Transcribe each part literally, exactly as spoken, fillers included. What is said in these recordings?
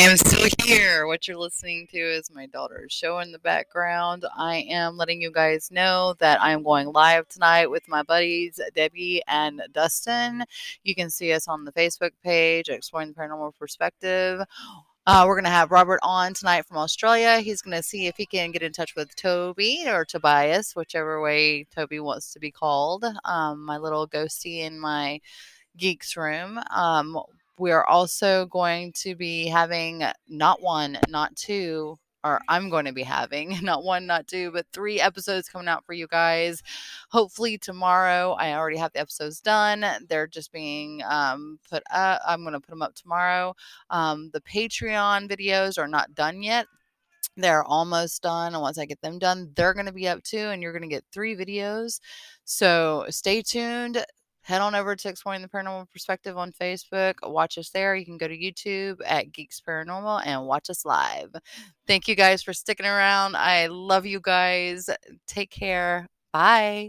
am still here. What you're listening to is my daughter's show in the background. I am letting you guys know that I'm going live tonight with my buddies Debbie and Dustin. You can see us on the Facebook page, Exploring the Paranormal Perspective. Uh, we're going to have Robert on tonight from Australia. He's going to see if he can get in touch with Toby or Tobias, whichever way Toby wants to be called. Um, my little ghostie in my Geeks Room. Um, we're also going to be having not one, not two, or I'm going to be having not one, not two, but three episodes coming out for you guys. Hopefully tomorrow. I already have the episodes done. They're just being um, put up. I'm going to put them up tomorrow. Um, the Patreon videos are not done yet. They're almost done. And once I get them done, they're going to be up too. And you're going to get three videos. So stay tuned. Head on over to Exploring the Paranormal Perspective on Facebook. Watch us there. You can go to YouTube at Geeks Paranormal and watch us live. Thank you guys for sticking around. I love you guys. Take care. Bye.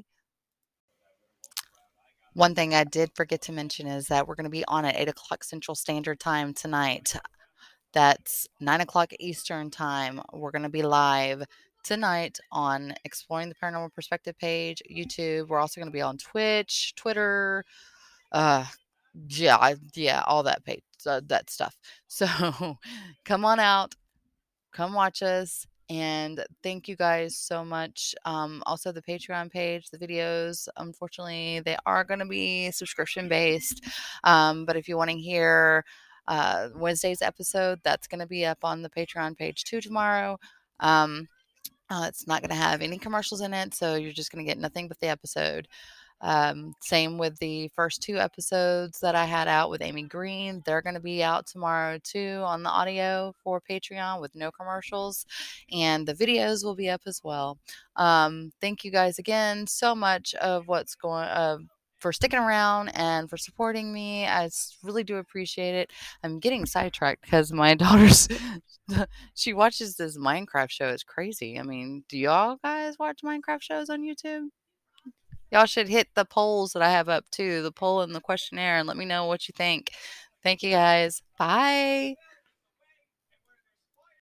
One thing I did forget to mention is that we're going to be on at eight o'clock Central Standard Time tonight. That's nine o'clock Eastern Time. We're going to be live tonight on Exploring the Paranormal Perspective page, YouTube. We're also going to be on Twitch, Twitter, uh, yeah, yeah, all that page, uh, that stuff. So come on out, come watch us, and thank you guys so much. Um, also, the Patreon page, the videos, unfortunately, they are going to be subscription based. Um, but if you want to hear uh, Wednesday's episode, that's going to be up on the Patreon page too tomorrow. Um, uh, it's not going to have any commercials in it, so you're just going to get nothing but the episode. Um, same with the first two episodes that I had out with Amy Green. They're going to be out tomorrow too on the audio for Patreon with no commercials, and the videos will be up as well. Um, thank you guys again so much of what's going uh, for sticking around and for supporting me. I really do appreciate it. I'm getting sidetracked because my daughter's she watches this Minecraft show. It's crazy. I mean, do y'all guys watch Minecraft shows on YouTube? Y'all should hit the polls that I have up too, the poll and the questionnaire, and let me know what you think. Thank you guys. Bye.